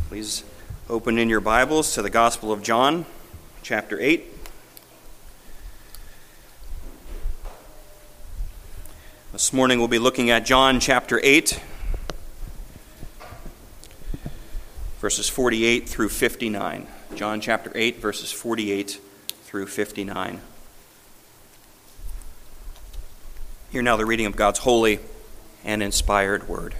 Please open in your Bibles to the Gospel of John, chapter 8. This morning we'll be looking at John chapter 8, verses 48 through 59. John chapter 8, verses 48 through 59. Hear now the reading of God's holy and inspired word.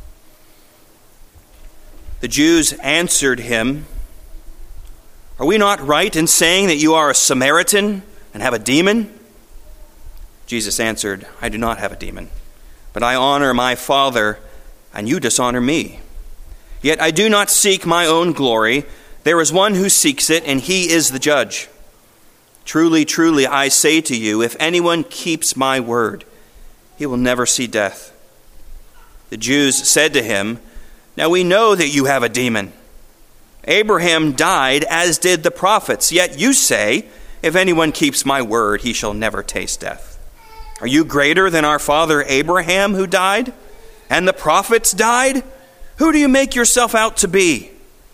The Jews answered him, "Are we not right in saying that you are a Samaritan and have a demon?" Jesus answered, "I do not have a demon, but I honor my Father, and you dishonor me. Yet I do not seek my own glory. There is one who seeks it, and he is the judge. Truly, truly, I say to you, if anyone keeps my word, he will never see death." The Jews said to him, "Now we know that you have a demon. Abraham died, as did the prophets, yet you say, if anyone keeps my word, he shall never taste death. Are you greater than our father Abraham, who died? And the prophets died? Who do you make yourself out to be?"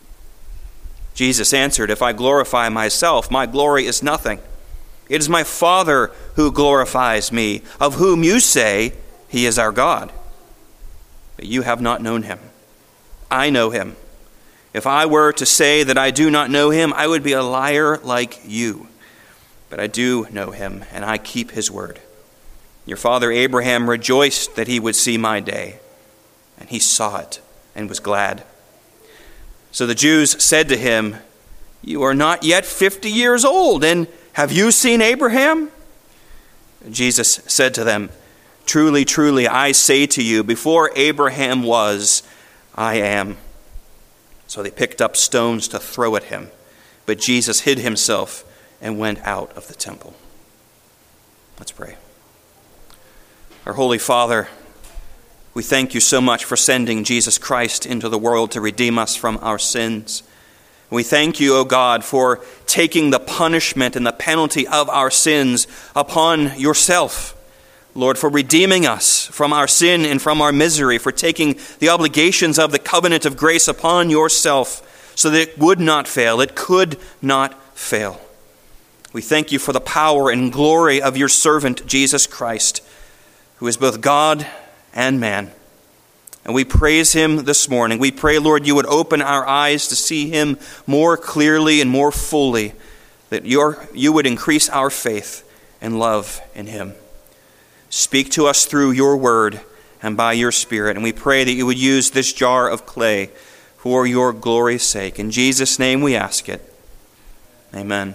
Jesus answered, "If I glorify myself, my glory is nothing. It is my Father who glorifies me, of whom you say he is our God. But you have not known him. I know him. If I were to say that I do not know him, I would be a liar like you. But I do know him, and I keep his word. Your father Abraham rejoiced that he would see my day, and he saw it and was glad." So the Jews said to him, "You are not yet 50 years old, and have you seen Abraham?" Jesus said to them, "Truly, truly, I say to you, before Abraham was, I am." So they picked up stones to throw at him, but Jesus hid himself and went out of the temple. Let's pray. Our Holy Father, we thank you so much for sending Jesus Christ into the world to redeem us from our sins. We thank you, O God, for taking the punishment and the penalty of our sins upon yourself. Lord, for redeeming us from our sin and from our misery, for taking the obligations of the covenant of grace upon yourself so that it would not fail, it could not fail. We thank you for the power and glory of your servant, Jesus Christ, who is both God and man. And we praise him this morning. We pray, Lord, you would open our eyes to see him more clearly and more fully, that you would increase our faith and love in him. Speak to us through your word and by your Spirit, and we pray that you would use this jar of clay for your glory's sake. In Jesus' name we ask it. Amen.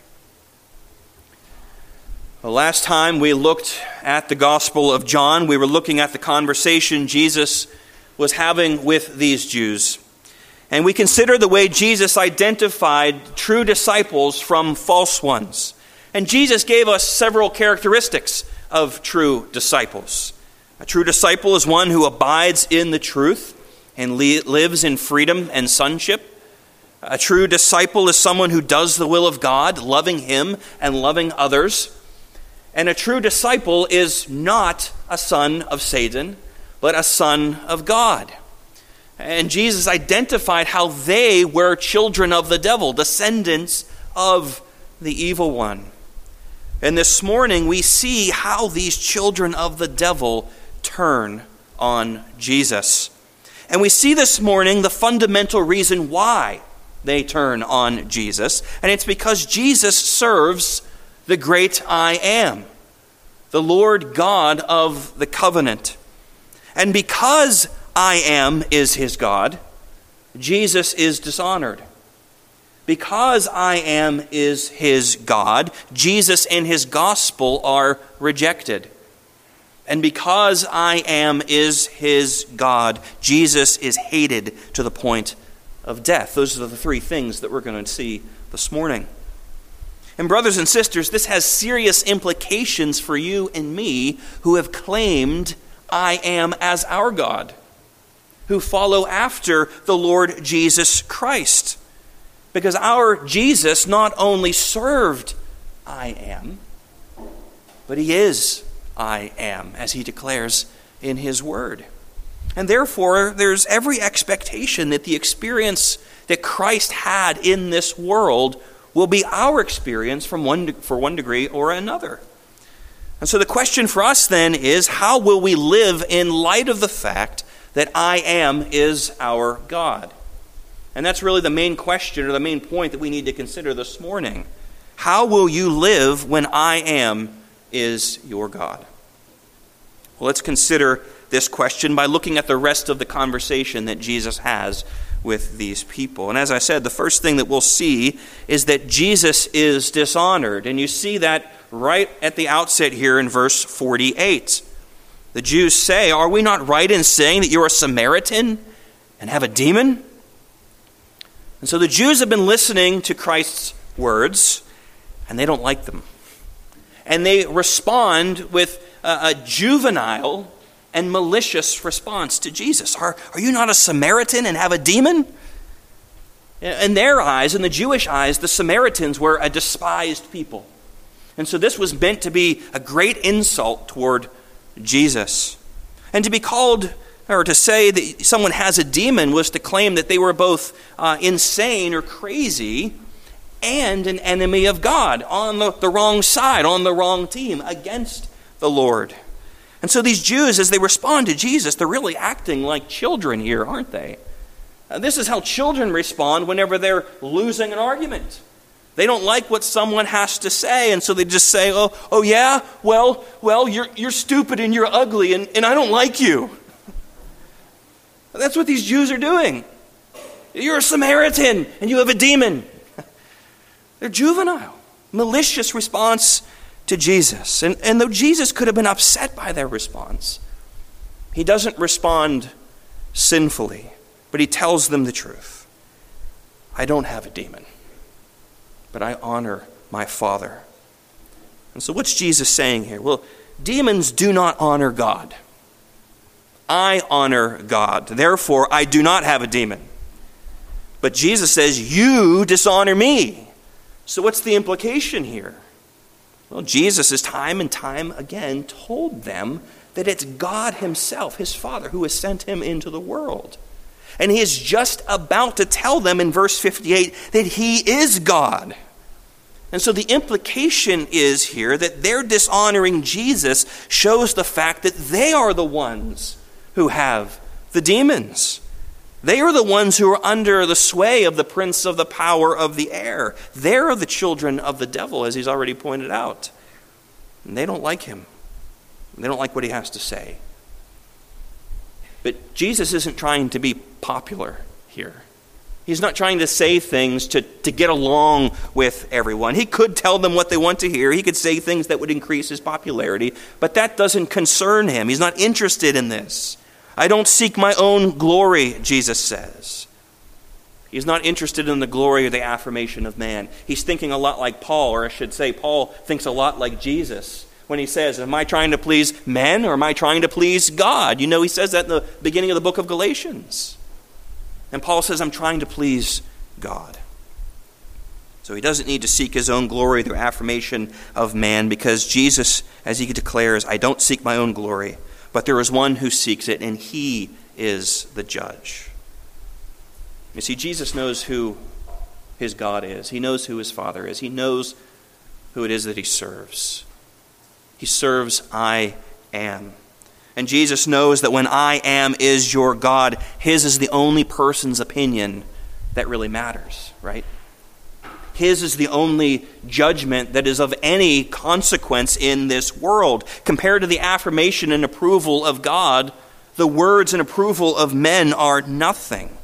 The last time we looked at the Gospel of John, we were looking at the conversation Jesus was having with these Jews. And we considered the way Jesus identified true disciples from false ones. And Jesus gave us several characteristics of true disciples. A true disciple is one who abides in the truth and lives in freedom and sonship. A true disciple is someone who does the will of God, loving him and loving others. And a true disciple is not a son of Satan, but a son of God. And Jesus identified how they were children of the devil, descendants of the evil one. And this morning we see how these children of the devil turn on Jesus. And we see this morning the fundamental reason why they turn on Jesus. And it's because Jesus serves the great I am, the Lord God of the covenant. And because I am is his God, Jesus is dishonored. Because I am is his God, Jesus and his gospel are rejected. And because I am is his God, Jesus is hated to the point of death. Those are the three things that we're going to see this morning. And brothers and sisters, this has serious implications for you and me who have claimed I am as our God, who follow after the Lord Jesus Christ. Because our Jesus not only served I am, but he is I am, as he declares in his word. And therefore, there's every expectation that the experience that Christ had in this world will be our experience for one degree or another. And so the question for us then is, how will we live in light of the fact that I Am is our God? And that's really the main question, or the main point that we need to consider this morning. How will you live when I Am is your God? Well, let's consider this question by looking at the rest of the conversation that Jesus has with these people. And as I said, the first thing that we'll see is that Jesus is dishonored. And you see that right at the outset here in verse 48. The Jews say, "Are we not right in saying that you're a Samaritan and have a demon?" And so the Jews have been listening to Christ's words, and they don't like them. And they respond with a juvenile and malicious response to Jesus. Are you not a Samaritan and have a demon? In their eyes, in the Jewish eyes, the Samaritans were a despised people. And so this was meant to be a great insult toward Jesus. And to be called, or to say that someone has a demon, was to claim that they were both insane or crazy and an enemy of God, on the wrong side, on the wrong team, against the Lord. And so these Jews, as they respond to Jesus, they're really acting like children here, aren't they? This is how children respond whenever they're losing an argument. They don't like what someone has to say, and so they just say, oh yeah, well, you're stupid and you're ugly, and I don't like you. That's what these Jews are doing. You're a Samaritan and you have a demon. They're juvenile, malicious response to Jesus. And though Jesus could have been upset by their response, he doesn't respond sinfully, but he tells them the truth. I don't have a demon, but I honor my Father. And so what's Jesus saying here? Well, demons do not honor God. I honor God. Therefore, I do not have a demon. But Jesus says, you dishonor me. So what's the implication here? Well, Jesus has time and time again told them that it's God himself, his Father, who has sent him into the world. And he is just about to tell them in verse 58 that he is God. And so the implication is here that their dishonoring Jesus shows the fact that they are the ones who have the demons. They are the ones who are under the sway of the prince of the power of the air. They're the children of the devil, as he's already pointed out. And they don't like him. They don't like what he has to say. But Jesus isn't trying to be popular here. He's not trying to say things to get along with everyone. He could tell them what they want to hear. He could say things that would increase his popularity. But that doesn't concern him. He's not interested in this. I don't seek my own glory, Jesus says. He's not interested in the glory or the affirmation of man. He's thinking a lot like Paul, or I should say Paul thinks a lot like Jesus when he says, am I trying to please men or am I trying to please God? You know, he says that in the beginning of the book of Galatians. And Paul says, I'm trying to please God. So he doesn't need to seek his own glory through affirmation of man, because Jesus, as he declares, I don't seek my own glory, but there is one who seeks it, and he is the judge. You see, Jesus knows who his God is. He knows who his Father is. He knows who it is that he serves. He serves I Am. And Jesus knows that when I Am is your God, his is the only person's opinion that really matters, right? His is the only judgment that is of any consequence in this world. Compared to the affirmation and approval of God, the words and approval of men are nothing.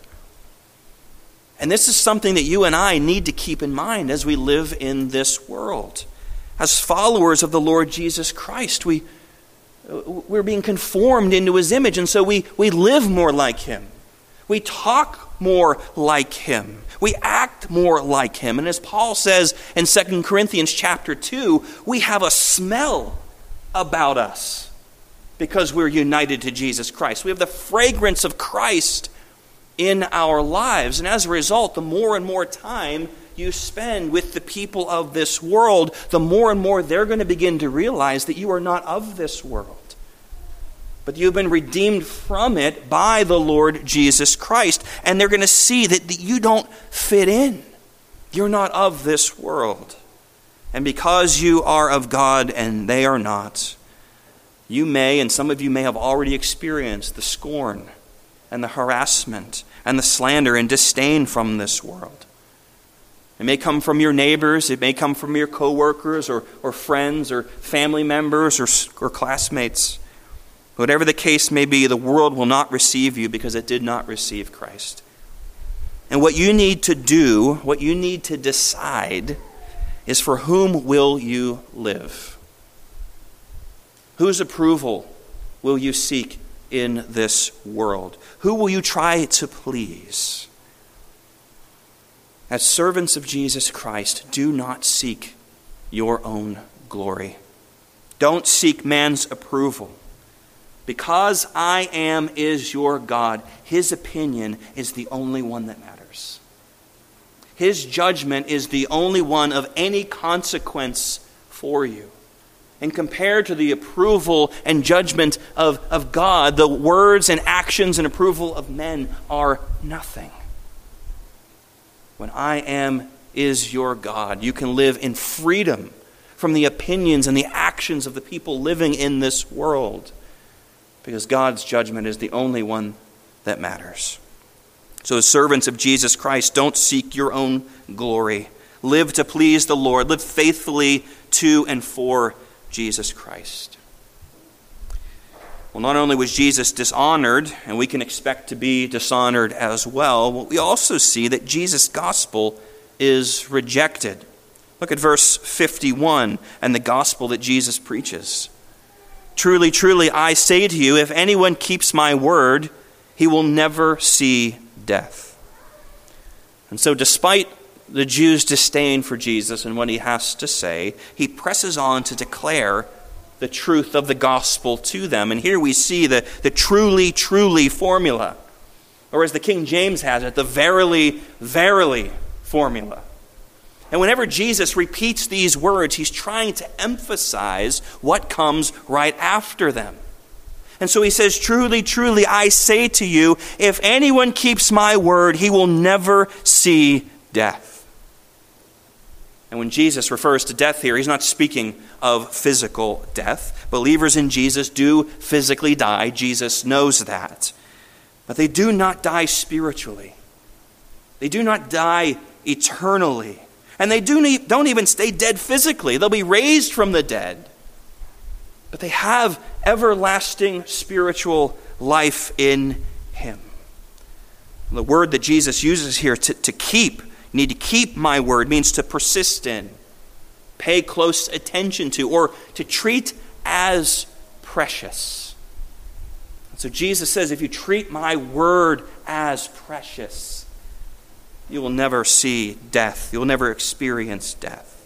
And this is something that you and I need to keep in mind as we live in this world. As followers of the Lord Jesus Christ, we're being conformed into his image, and so we live more like him. We talk more like him. We act more like him. And as Paul says in 2 Corinthians chapter 2, we have a smell about us because we're united to Jesus Christ. We have the fragrance of Christ in our lives. And as a result, the more and more time you spend with the people of this world, the more and more they're going to begin to realize that you are not of this world, but you've been redeemed from it by the Lord Jesus Christ. And they're going to see that you don't fit in. You're not of this world. And because you are of God and they are not, you may, and some of you may have already experienced the scorn and the harassment and the slander and disdain from this world. It may come from your neighbors, it may come from your coworkers or friends or family members or classmates. Whatever the case may be, the world will not receive you because it did not receive Christ. And what you need to do, what you need to decide, is for whom will you live? Whose approval will you seek in this world? Who will you try to please? As servants of Jesus Christ, do not seek your own glory. Don't seek man's approval. Because I am is your God, his opinion is the only one that matters. His judgment is the only one of any consequence for you. And compared to the approval and judgment of God, the words and actions and approval of men are nothing. When I am is your God, you can live in freedom from the opinions and the actions of the people living in this world, because God's judgment is the only one that matters. So as servants of Jesus Christ, don't seek your own glory. Live to please the Lord. Live faithfully to and for Jesus Christ. Well, not only was Jesus dishonored, and we can expect to be dishonored as well, but we also see that Jesus' gospel is rejected. Look at verse 51 and the gospel that Jesus preaches. Truly, truly, I say to you, if anyone keeps my word, he will never see death. And so despite the Jews' disdain for Jesus and what he has to say, he presses on to declare the truth of the gospel to them. And here we see the truly, truly formula. Or as the King James has it, the verily, verily formula. And whenever Jesus repeats these words, he's trying to emphasize what comes right after them. And so he says, truly, truly, I say to you, if anyone keeps my word, he will never see death. And when Jesus refers to death here, he's not speaking of physical death. Believers in Jesus do physically die. Jesus knows that. But they do not die spiritually. They do not die eternally. And they don't even stay dead physically. They'll be raised from the dead. But they have everlasting spiritual life in him. And the word that Jesus uses here, to keep, you need to keep my word, means to persist in, pay close attention to, or to treat as precious. And so Jesus says, if you treat my word as precious, you will never see death. You will never experience death.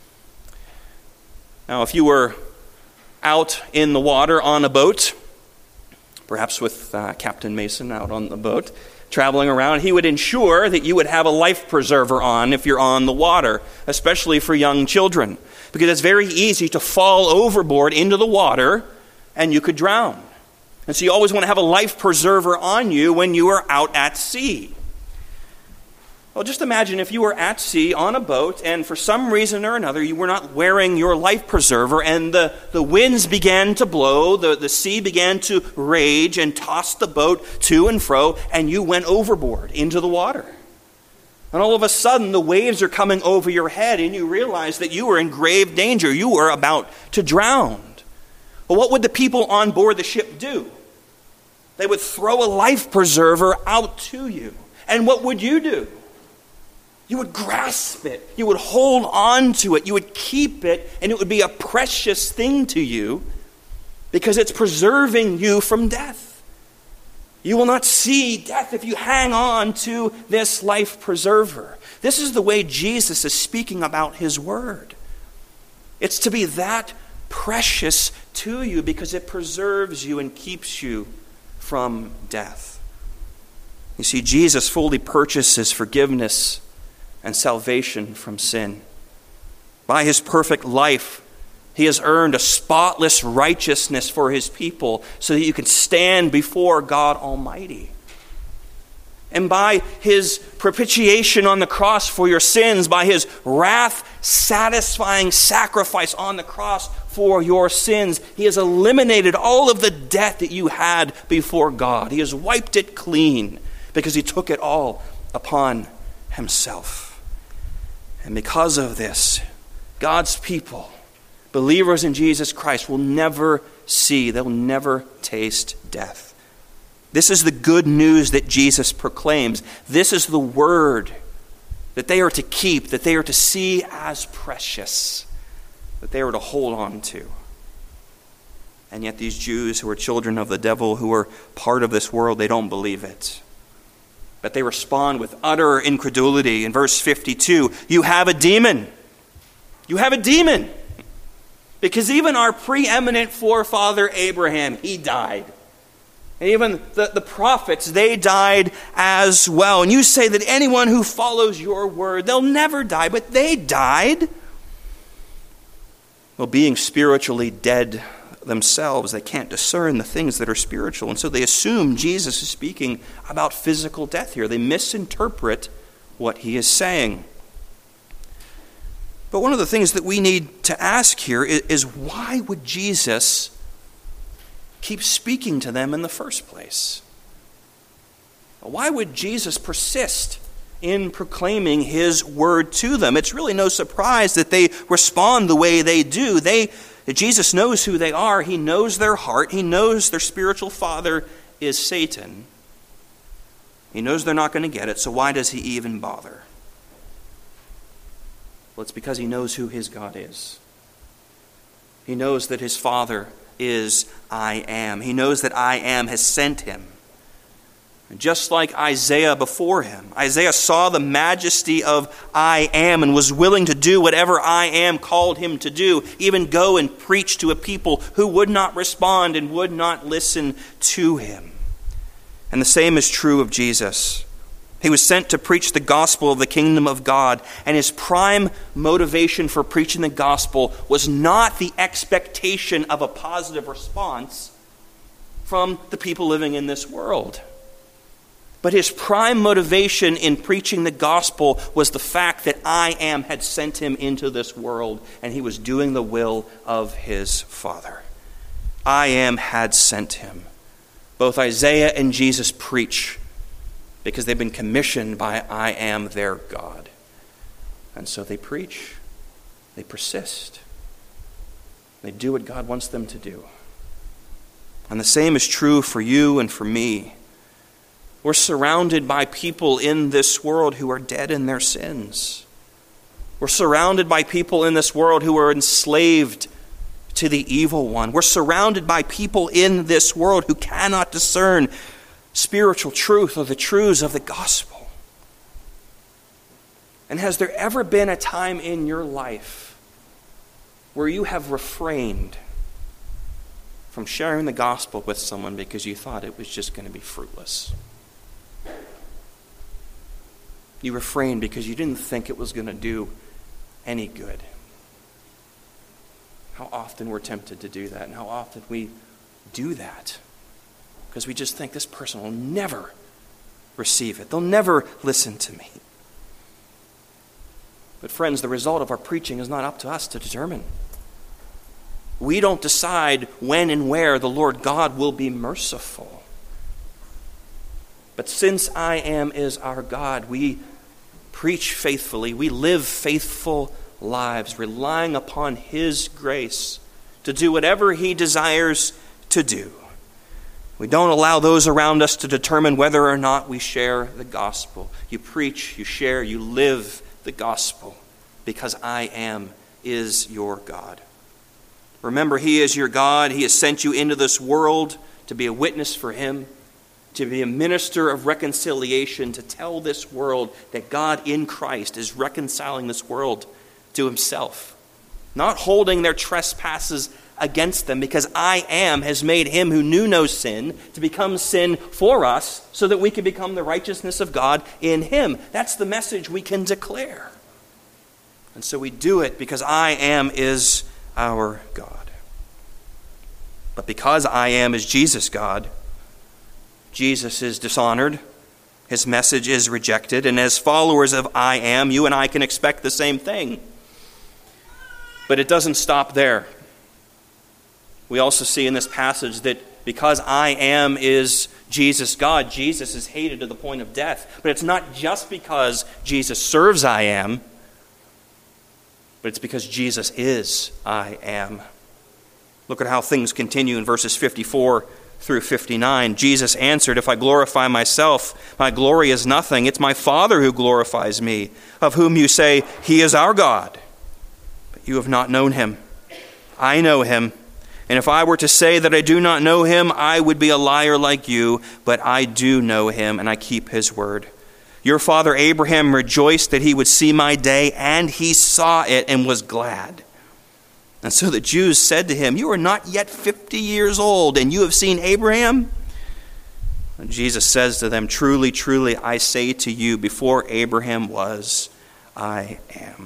Now, if you were out in the water on a boat, perhaps with Captain Mason out on the boat, traveling around, he would ensure that you would have a life preserver on if you're on the water, especially for young children, because it's very easy to fall overboard into the water and you could drown. And so you always want to have a life preserver on you when you are out at sea. Well, just imagine if you were at sea on a boat and for some reason or another you were not wearing your life preserver and the winds began to blow, the sea began to rage and toss the boat to and fro, and you went overboard into the water. And all of a sudden the waves are coming over your head and you realize that you were in grave danger. You were about to drown. Well, what would the people on board the ship do? They would throw a life preserver out to you. And what would you do? You would grasp it. You would hold on to it. You would keep it, and it would be a precious thing to you because it's preserving you from death. You will not see death if you hang on to this life preserver. This is the way Jesus is speaking about his word. It's to be that precious to you because it preserves you and keeps you from death. You see, Jesus fully purchases forgiveness and salvation from sin. By his perfect life, He has earned a spotless righteousness for his people so that you can stand before God Almighty. And by his propitiation on the cross for your sins, by his wrath-satisfying sacrifice on the cross for your sins, he has eliminated all of the debt that you had before God. He has wiped it clean because he took it all upon himself. And because of this, God's people, believers in Jesus Christ, will never see, they'll never taste death. This is the good news that Jesus proclaims. This is the word that they are to keep, that they are to see as precious, that they are to hold on to. And yet these Jews who are children of the devil, who are part of this world, they don't believe it. But they respond with utter incredulity. In verse 52, you have a demon. You have a demon. Because even our preeminent forefather Abraham, he died. And even the prophets, they died as well. And you say that anyone who follows your word, they'll never die, but they died. Well, being spiritually dead themselves, they can't discern the things that are spiritual. And so they assume Jesus is speaking about physical death here. They misinterpret what he is saying. But one of the things that we need to ask here is why would Jesus keep speaking to them in the first place? Why would Jesus persist in proclaiming his word to them? It's really no surprise that they respond the way they do. Jesus knows who they are. He knows their heart. He knows their spiritual father is Satan. He knows they're not going to get it, so why does he even bother? Well, it's because he knows who his God is. He knows that his Father is I Am. He knows that I Am has sent him. And just like Isaiah before him, Isaiah saw the majesty of I Am and was willing to do whatever I Am called him to do, even go and preach to a people who would not respond and would not listen to him. And the same is true of Jesus. He was sent to preach the gospel of the kingdom of God, and his prime motivation for preaching the gospel was not the expectation of a positive response from the people living in this world. But his prime motivation in preaching the gospel was the fact that I Am had sent him into this world, and he was doing the will of his Father. I Am had sent him. Both Isaiah and Jesus preach because they've been commissioned by I Am their God. And so they preach, they persist, they do what God wants them to do. And the same is true for you and for me. We're surrounded by people in this world who are dead in their sins. We're surrounded by people in this world who are enslaved to the evil one. We're surrounded by people in this world who cannot discern spiritual truth or the truths of the gospel. And has there ever been a time in your life where you have refrained from sharing the gospel with someone because you thought it was just going to be fruitless? You refrained because you didn't think it was going to do any good. How often we're tempted to do that, and how often we do that because we just think this person will never receive it. They'll never listen to me. But friends, the result of our preaching is not up to us to determine. We don't decide when and where the Lord God will be merciful. But since I Am is our God, we preach faithfully. We live faithful lives, relying upon his grace to do whatever he desires to do. We don't allow those around us to determine whether or not we share the gospel. You preach, you share, you live the gospel because I Am is your God. Remember, he is your God. He has sent you into this world to be a witness for him, to be a minister of reconciliation, to tell this world that God in Christ is reconciling this world to himself, not holding their trespasses against them, because I Am has made him who knew no sin to become sin for us so that we can become the righteousness of God in him. That's the message we can declare. And so we do it because I Am is our God. But because I Am is Jesus' God, Jesus is dishonored. His message is rejected. And as followers of I Am, you and I can expect the same thing. But it doesn't stop there. We also see in this passage that because I Am is Jesus' God, Jesus is hated to the point of death. But it's not just because Jesus serves I Am, but it's because Jesus is I Am. Look at how things continue in verses 54 through 59. Jesus answered, "If I glorify myself, my glory is nothing. It's my Father who glorifies me, of whom you say, 'He is our God.' But you have not known him. I know him. And if I were to say that I do not know him, I would be a liar like you. But I do know him, and I keep his word. Your father Abraham rejoiced that he would see my day, and he saw it and was glad." And so the Jews said to him, "You are not yet 50 years old, and you have seen Abraham?" And Jesus says to them, "Truly, truly, I say to you, before Abraham was, I am."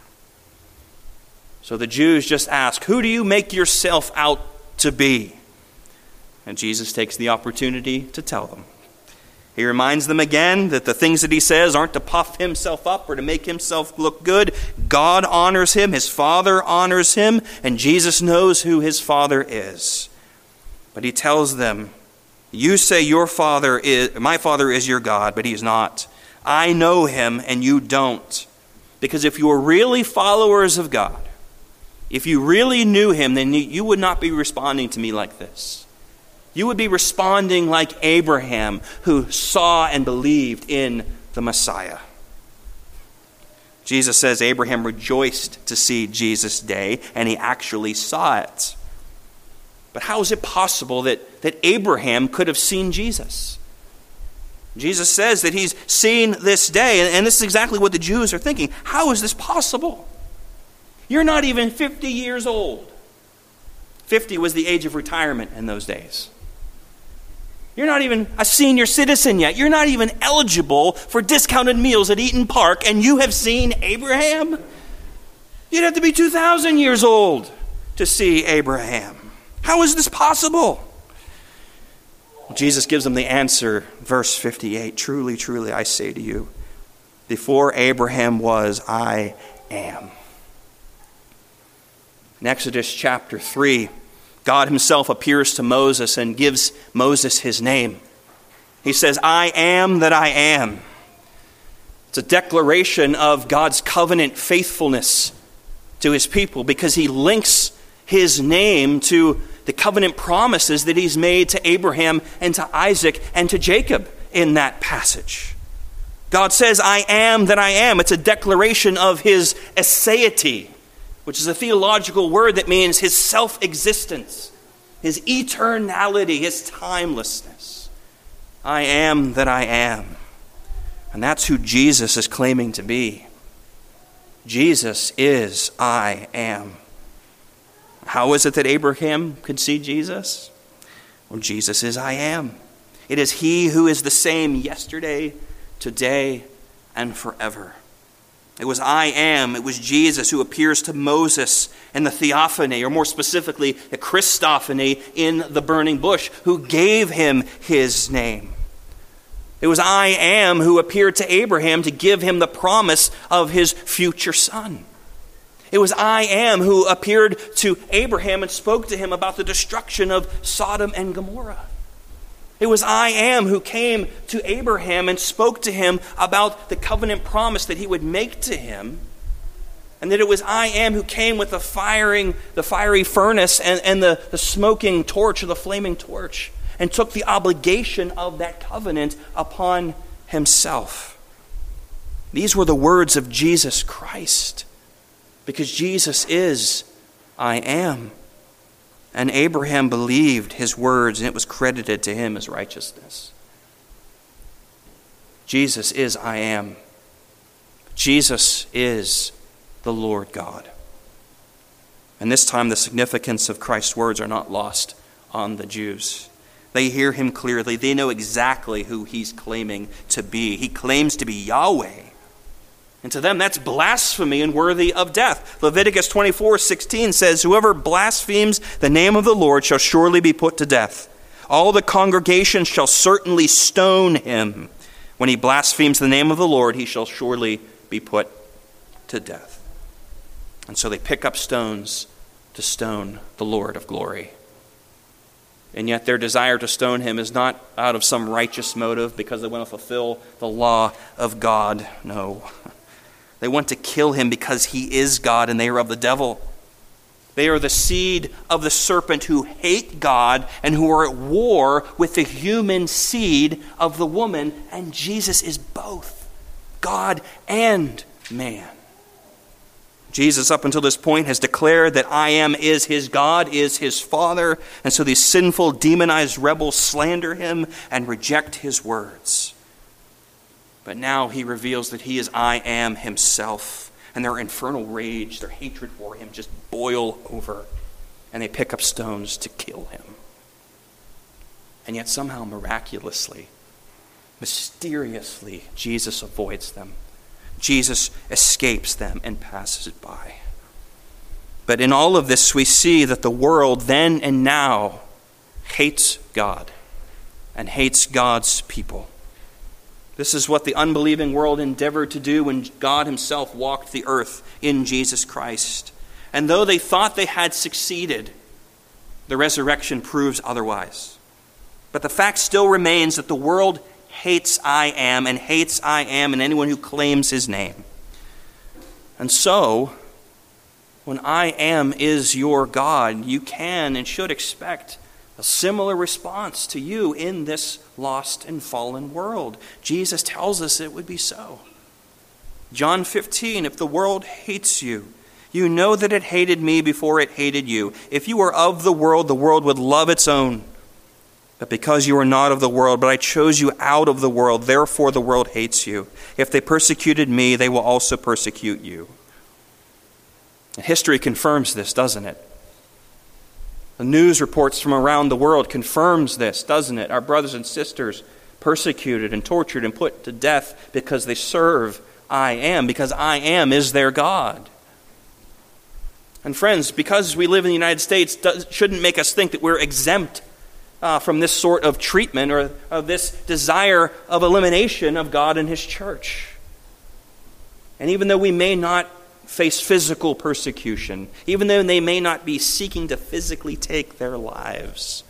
So the Jews just ask, "Who do you make yourself out to be?" And Jesus takes the opportunity to tell them. He reminds them again that the things that he says aren't to puff himself up or to make himself look good. God honors him, his Father honors him, and Jesus knows who his Father is. But he tells them, "You say my Father is your God, but he is not. I know him and you don't. Because if you were really followers of God, if you really knew him, then you would not be responding to me like this. You would be responding like Abraham, who saw and believed in the Messiah." Jesus says Abraham rejoiced to see Jesus' day, and he actually saw it. But how is it possible that Abraham could have seen Jesus? Jesus says that he's seen this day, and this is exactly what the Jews are thinking. How is this possible? You're not even 50 years old. 50 was the age of retirement in those days. You're not even a senior citizen yet. You're not even eligible for discounted meals at Eaton Park, and you have seen Abraham? You'd have to be 2,000 years old to see Abraham. How is this possible? Jesus gives them the answer, verse 58. "Truly, truly, I say to you, before Abraham was, I am." In Exodus chapter 3, God himself appears to Moses and gives Moses his name. He says, "I am that I am." It's a declaration of God's covenant faithfulness to his people because he links his name to the covenant promises that he's made to Abraham and to Isaac and to Jacob in that passage. God says, "I am that I am." It's a declaration of his aseity, which is a theological word that means his self-existence, his eternality, his timelessness. I am that I am. And that's who Jesus is claiming to be. Jesus is I am. How is it that Abraham could see Jesus? Well, Jesus is I am. It is he who is the same yesterday, today, and forever. It was I am. It was Jesus who appears to Moses in the theophany, or more specifically, the Christophany in the burning bush, who gave him his name. It was I am who appeared to Abraham to give him the promise of his future son. It was I am who appeared to Abraham and spoke to him about the destruction of Sodom and Gomorrah. It was I am who came to Abraham and spoke to him about the covenant promise that he would make to him. And that it was I am who came with the fiery furnace and the smoking torch, or the flaming torch, and took the obligation of that covenant upon himself. These were the words of Jesus Christ, because Jesus is I am. And Abraham believed his words, and it was credited to him as righteousness. Jesus is I am. Jesus is the Lord God. And this time the significance of Christ's words are not lost on the Jews. They hear him clearly. They know exactly who he's claiming to be. He claims to be Yahweh. And to them, that's blasphemy and worthy of death. Leviticus 24:16 says, "Whoever blasphemes the name of the Lord shall surely be put to death. All the congregation shall certainly stone him. When he blasphemes the name of the Lord, he shall surely be put to death." And so they pick up stones to stone the Lord of glory. And yet their desire to stone him is not out of some righteous motive because they want to fulfill the law of God. No. They want to kill him because he is God and they are of the devil. They are the seed of the serpent who hate God and who are at war with the human seed of the woman. And Jesus is both God and man. Jesus, up until this point, has declared that I Am is his God, is his Father. And so these sinful, demonized rebels slander him and reject his words. But now he reveals that he is I Am himself. And their infernal rage, their hatred for him just boil over. And they pick up stones to kill him. And yet somehow, miraculously, mysteriously, Jesus avoids them. Jesus escapes them and passes it by. But in all of this, we see that the world then and now hates God and hates God's people. This is what the unbelieving world endeavored to do when God himself walked the earth in Jesus Christ. And though they thought they had succeeded, the resurrection proves otherwise. But the fact still remains that the world hates I Am and anyone who claims his name. And so, when I Am is your God, you can and should expect a similar response to you in this lost and fallen world. Jesus tells us it would be so. John 15, "If the world hates you, you know that it hated me before it hated you. If you were of the world would love its own. But because you are not of the world, but I chose you out of the world, therefore the world hates you. If they persecuted me, they will also persecute you." And history confirms this, doesn't it? The news reports from around the world confirms this, doesn't it? Our brothers and sisters persecuted and tortured and put to death because they serve I Am, because I Am is their God. And friends, because we live in the United States shouldn't make us think that we're exempt from this sort of treatment or of this desire of elimination of God and his church. And even though we may not face physical persecution, even though they may not be seeking to physically take our lives,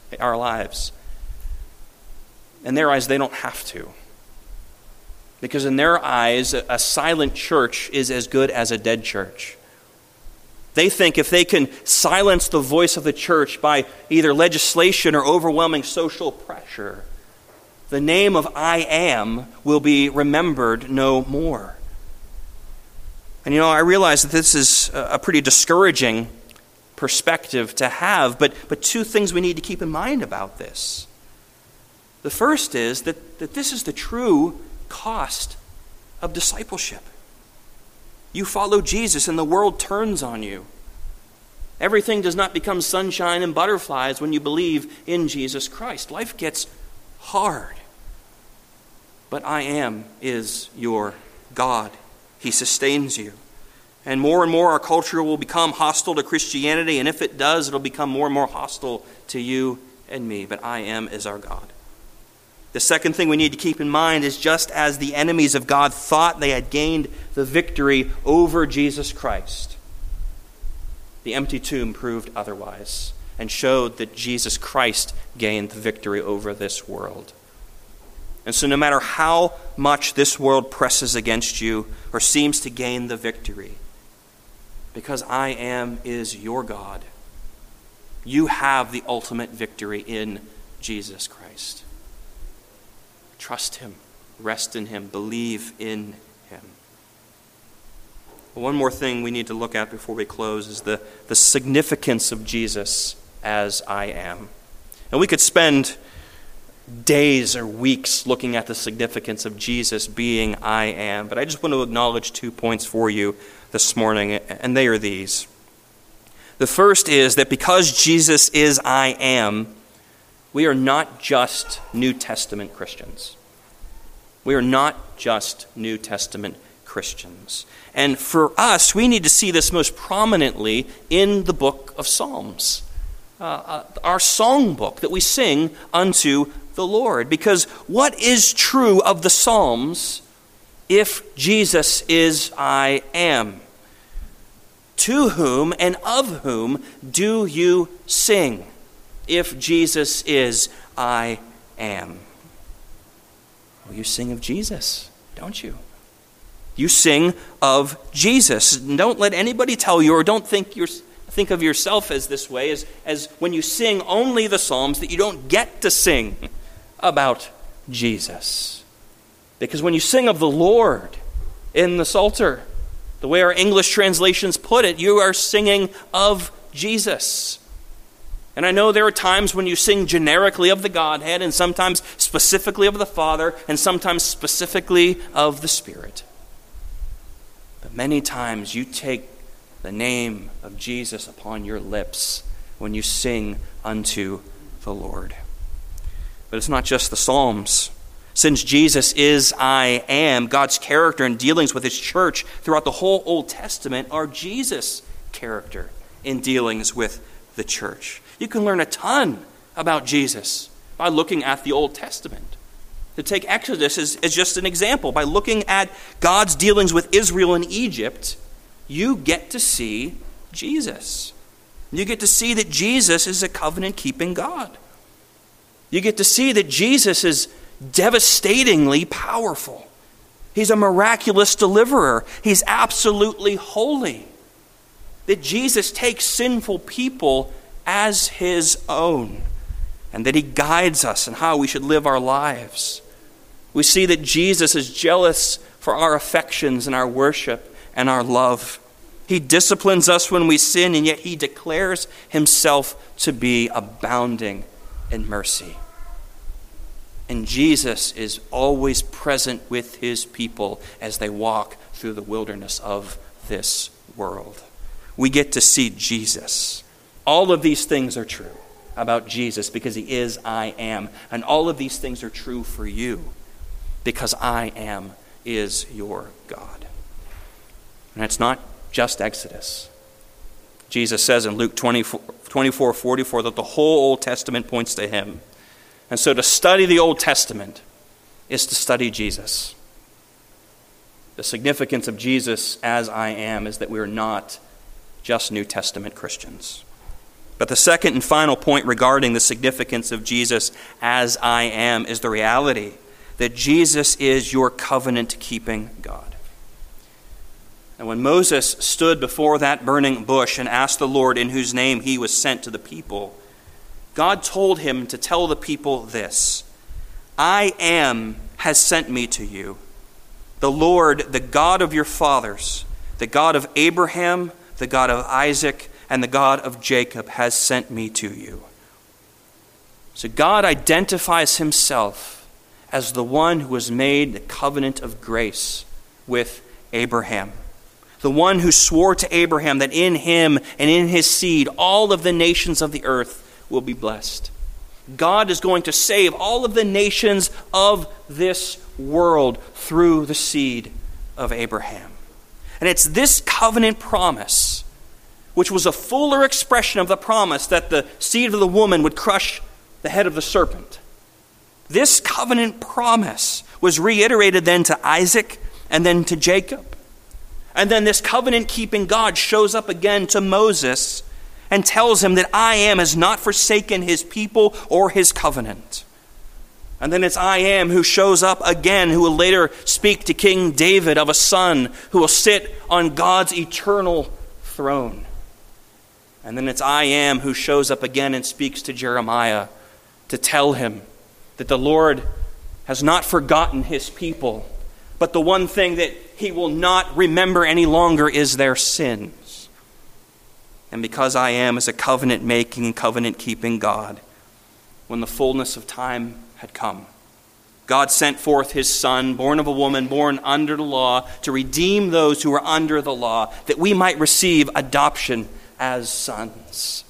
in their eyes they don't have to. Because in their eyes, a silent church is as good as a dead church. They think if they can silence the voice of the church by either legislation or overwhelming social pressure, the name of I Am will be remembered no more. And I realize that this is a pretty discouraging perspective to have, but two things we need to keep in mind about this. The first is that this is the true cost of discipleship. You follow Jesus and the world turns on you. Everything does not become sunshine and butterflies when you believe in Jesus Christ. Life gets hard. But I Am is your God. He sustains you. And more our culture will become hostile to Christianity, and if it does, it'll become more and more hostile to you and me. But I Am is our God. The second thing we need to keep in mind is just as the enemies of God thought they had gained the victory over Jesus Christ, the empty tomb proved otherwise and showed that Jesus Christ gained the victory over this world. And so no matter how much this world presses against you or seems to gain the victory, because I Am is your God, you have the ultimate victory in Jesus Christ. Trust him, rest in him, believe in him. One more thing we need to look at before we close is the significance of Jesus as I Am. And we could spend days or weeks looking at the significance of Jesus being I Am, but I just want to acknowledge 2 points for you this morning, and they are these. The first is that because Jesus is I Am, we are not just New Testament Christians. We are not just New Testament Christians. And for us, we need to see this most prominently in the book of Psalms, our song book that we sing unto the Lord. Because what is true of the Psalms if Jesus is I am? To whom and of whom do you sing if Jesus is I am? Well, you sing of Jesus, don't you? You sing of Jesus. Don't let anybody tell you, or don't think of yourself as this way, as when you sing only the Psalms, that you don't get to sing about Jesus. Because when you sing of the Lord in the Psalter, the way our English translations put it, you are singing of Jesus. And I know there are times when you sing generically of the Godhead, and sometimes specifically of the Father, and sometimes specifically of the Spirit. But many times you take the name of Jesus upon your lips when you sing unto the Lord. But it's not just the Psalms. Since Jesus is I am, God's character and dealings with his church throughout the whole Old Testament are Jesus' character in dealings with the church. You can learn a ton about Jesus by looking at the Old Testament. To take Exodus as just an example, by looking at God's dealings with Israel in Egypt, you get to see Jesus. You get to see that Jesus is a covenant-keeping God. You get to see that Jesus is devastatingly powerful. He's a miraculous deliverer. He's absolutely holy. That Jesus takes sinful people as his own, and that he guides us in how we should live our lives. We see that Jesus is jealous for our affections and our worship and our love. He disciplines us when we sin, and yet he declares himself to be abounding in mercy. And Jesus is always present with his people as they walk through the wilderness of this world. We get to see Jesus. All of these things are true about Jesus because he is I am. And all of these things are true for you because I am is your God. And it's not just Exodus. Jesus says in Luke 24:44 that the whole Old Testament points to him. And so to study the Old Testament is to study Jesus. The significance of Jesus as I am is that we are not just New Testament Christians. But the second and final point regarding the significance of Jesus as I am is the reality that Jesus is your covenant-keeping God. And when Moses stood before that burning bush and asked the Lord in whose name he was sent to the people, God told him to tell the people this: I am has sent me to you. The Lord, the God of your fathers, the God of Abraham, the God of Isaac, and the God of Jacob has sent me to you. So God identifies himself as the one who has made the covenant of grace with Abraham. The one who swore to Abraham that in him and in his seed all of the nations of the earth will be blessed. God is going to save all of the nations of this world through the seed of Abraham. And it's this covenant promise, which was a fuller expression of the promise that the seed of the woman would crush the head of the serpent. This covenant promise was reiterated then to Isaac and then to Jacob. And then this covenant-keeping God shows up again to Moses and tells him that I am has not forsaken his people or his covenant. And then it's I am who shows up again, who will later speak to King David of a son who will sit on God's eternal throne. And then it's I am who shows up again and speaks to Jeremiah to tell him that the Lord has not forgotten his people, but the one thing that he will not remember any longer is their sins. And because I am is a covenant-making and covenant-keeping God, when the fullness of time had come, God sent forth his Son, born of a woman, born under the law, to redeem those who were under the law, that we might receive adoption as sons.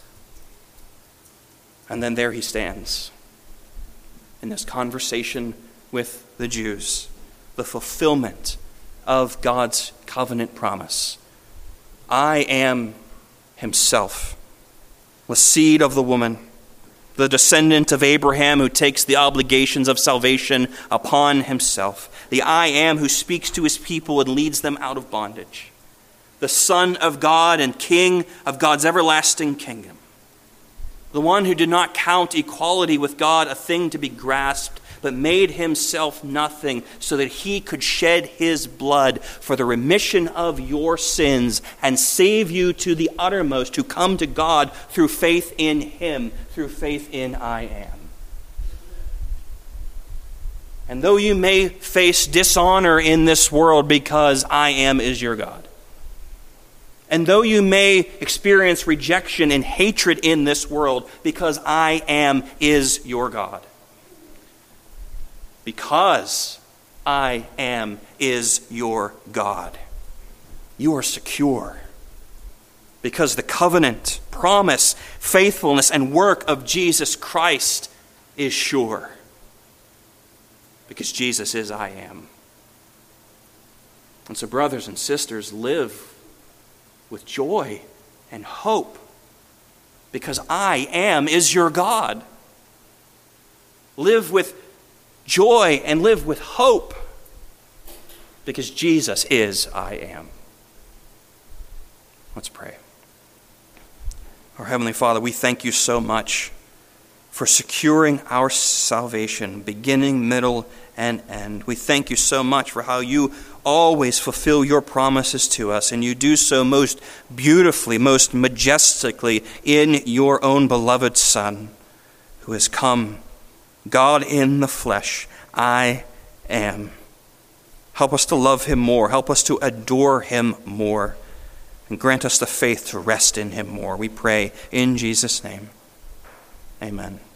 And then there he stands in this conversation with the Jews, the fulfillment of God's covenant promise. I am himself, the seed of the woman, the descendant of Abraham who takes the obligations of salvation upon himself, the I am who speaks to his people and leads them out of bondage, the Son of God and King of God's everlasting kingdom, the one who did not count equality with God a thing to be grasped, but made himself nothing so that he could shed his blood for the remission of your sins and save you to the uttermost, to come to God through faith in him, through faith in I am. And though you may face dishonor in this world because I am is your God, and though you may experience rejection and hatred in this world because I am is your God, because I am is your God, you are secure. Because the covenant, promise, faithfulness, and work of Jesus Christ is sure. Because Jesus is I am. And so, brothers and sisters, live with joy and hope. Because I am is your God. Live with joy and live with hope, because Jesus is I am. Let's pray. Our Heavenly Father, we thank you so much for securing our salvation, beginning, middle, and end. We thank you so much for how you always fulfill your promises to us, and you do so most beautifully, most majestically in your own beloved Son, who has come, God in the flesh, I am. Help us to love him more. Help us to adore him more. And grant us the faith to rest in him more. We pray in Jesus' name. Amen.